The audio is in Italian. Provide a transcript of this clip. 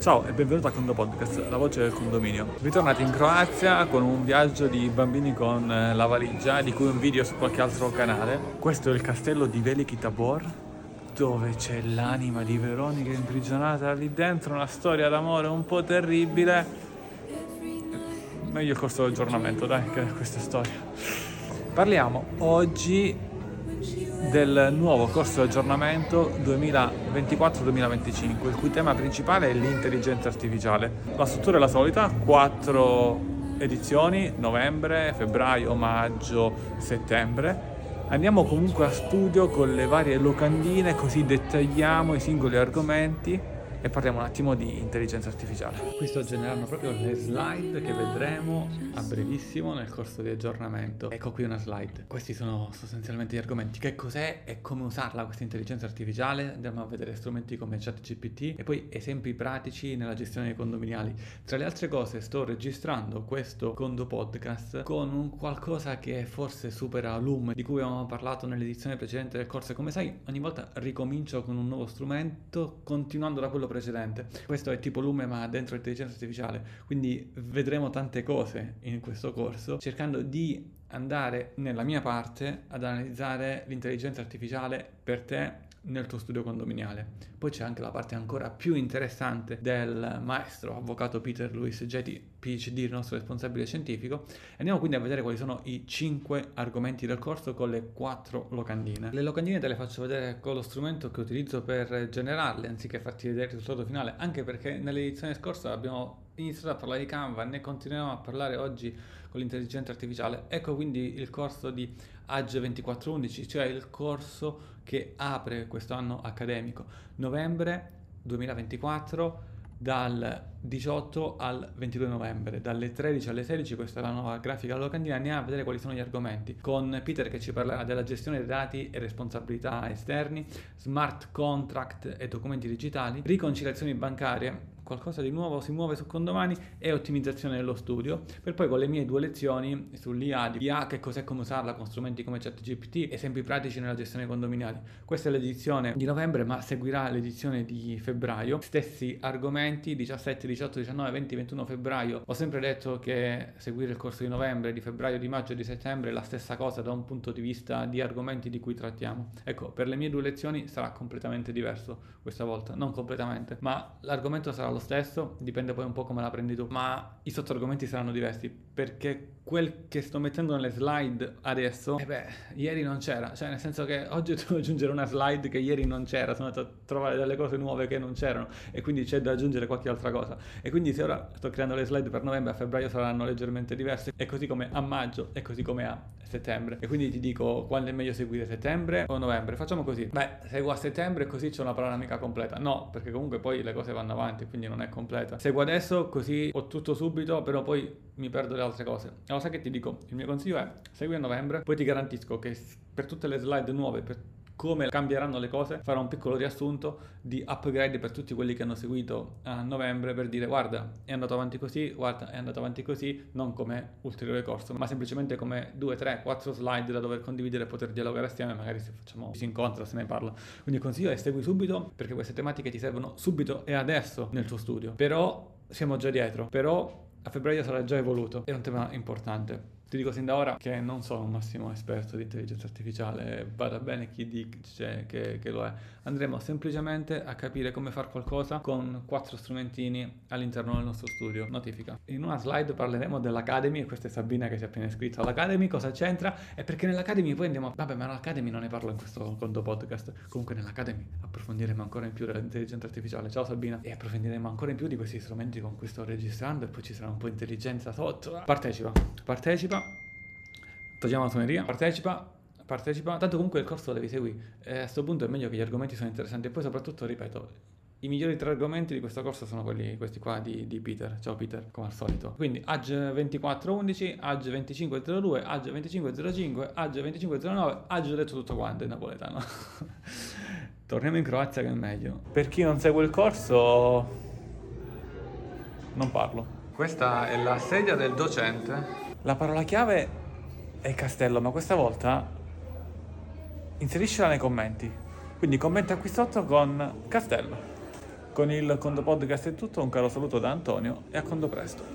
Ciao e benvenuto a Condo Podcast, la voce del condominio. Ritornati in Croazia con un viaggio di bambini con la valigia, di cui un video su qualche altro canale. Questo è il castello di Veliki Tabor, dove c'è l'anima di Veronica imprigionata lì dentro, una storia d'amore un po' terribile. Meglio il corso di aggiornamento, dai, che è questa storia. Parliamo oggi del nuovo corso di aggiornamento 2024-2025, il cui tema principale è l'intelligenza artificiale. La struttura è la solita, 4 edizioni, novembre, febbraio, maggio, settembre. Andiamo comunque a studio con le varie locandine, così dettagliamo i singoli argomenti e parliamo un attimo di intelligenza artificiale. Qui sto generando proprio le slide che vedremo a brevissimo nel corso di aggiornamento. Ecco qui una slide. Questi sono sostanzialmente gli argomenti. Che cos'è e come usarla questa intelligenza artificiale? Andiamo a vedere strumenti come ChatGPT e poi esempi pratici nella gestione dei condominiali. Tra le altre cose sto registrando questo Condo Podcast con un qualcosa che forse supera Loom, di cui avevamo parlato nell'edizione precedente del corso. E come sai, ogni volta ricomincio con un nuovo strumento continuando da quello precedente. Questo è tipo Lume ma dentro l'intelligenza artificiale, quindi vedremo tante cose in questo corso, cercando di andare nella mia parte ad analizzare l'intelligenza artificiale per te nel tuo studio condominiale. Poi c'è anche la parte ancora più interessante del maestro avvocato Peter Louis Getty, PhD, il nostro responsabile scientifico. Andiamo quindi a vedere quali sono i 5 argomenti del corso con le 4 locandine. Le locandine te le faccio vedere con lo strumento che utilizzo per generarle, anziché farti vedere il risultato finale, anche perché nell'edizione scorsa abbiamo iniziato a parlare di Canva, ne continuiamo a parlare oggi con l'intelligenza artificiale. Ecco quindi il corso di AGE 2411, cioè il corso che apre questo anno accademico, novembre 2024, dal 18 al 22 novembre, dalle 13 alle 16. Questa è la nuova grafica alla locandina. Andiamo a vedere quali sono gli argomenti, con Peter che ci parlerà della gestione dei dati e responsabilità esterni, smart contract e documenti digitali, riconciliazioni bancarie, qualcosa di nuovo si muove su Condomani, e ottimizzazione dello studio, per poi con le mie 2 lezioni sull'IA, di IA, che cos'è, come usarla con strumenti come ChatGPT, esempi pratici nella gestione condominiali. Questa è l'edizione di novembre, ma seguirà l'edizione di febbraio, stessi argomenti 17, 18, 19, 20, 21 febbraio. Ho sempre detto che seguire il corso di novembre, di febbraio, di maggio e di settembre è la stessa cosa da un punto di vista di argomenti di cui trattiamo. Ecco, per le mie 2 lezioni sarà completamente diverso questa volta, non completamente, ma l'argomento sarà lo stesso, dipende poi un po' come la prendi tu, ma i sottoargomenti saranno diversi, perché quel che sto mettendo nelle slide adesso, ieri non c'era, cioè nel senso che oggi devo aggiungere una slide che ieri non c'era, sono andato a trovare delle cose nuove che non c'erano e quindi c'è da aggiungere qualche altra cosa, e quindi se ora sto creando le slide per novembre, a febbraio saranno leggermente diverse, e così come a maggio e così come a settembre. E quindi ti dico, quando è meglio seguire, settembre o novembre? Facciamo così, seguo a settembre così c'è una panoramica completa. No, perché comunque poi le cose vanno avanti, quindi non è completa. Seguo adesso così ho tutto subito, però poi mi perdo le altre cose. Allora sai che ti dico? Il mio consiglio è segui a novembre, poi ti garantisco che per tutte le slide nuove, per come cambieranno le cose, farò un piccolo riassunto di upgrade per tutti quelli che hanno seguito a novembre, per dire guarda è andato avanti così, guarda è andato avanti così, non come ulteriore corso, ma semplicemente come 2, 3, 4 slide da dover condividere e poter dialogare assieme, magari se si incontra, se ne parla. Quindi il consiglio è segui subito, perché queste tematiche ti servono subito e adesso nel tuo studio. Però siamo già dietro, però a febbraio sarà già evoluto, è un tema importante. Ti dico sin da ora che non sono un massimo esperto di intelligenza artificiale, vada bene chi dice che lo è. Andremo semplicemente a capire come fare qualcosa con 4 strumentini all'interno del nostro studio. Notifica. In una slide parleremo dell'Academy, e questa è Sabina che si è appena iscritta all'Academy. Cosa c'entra? È perché nell'Academy poi andiamo... Vabbè, ma nell'Academy non ne parlo in questo Condo Podcast. Comunque nell'Academy approfondiremo ancora in più dell'intelligenza artificiale. Ciao Sabina. E approfondiremo ancora in più di questi strumenti con cui sto registrando, e poi ci sarà un po' di intelligenza sotto. Partecipa. Togliamo la suoneria, partecipa, tanto comunque il corso lo devi seguire, a questo punto è meglio che gli argomenti sono interessanti, e poi soprattutto, ripeto, i migliori 3 argomenti di questo corso sono questi qua di Peter. Ciao Peter, come al solito. Quindi AGE 2411, AGE 2502, AGE 2505, AGE 2509, AGE ho detto tutto quanto in napoletano. Torniamo in Croazia che è meglio. Per chi non segue il corso, non parlo. Questa è la sedia del docente. La parola chiave è castello, ma questa volta inseriscila nei commenti. Quindi commenta qui sotto con castello. Con il Condo Podcast è tutto, un caro saluto da Antonio e a quando presto.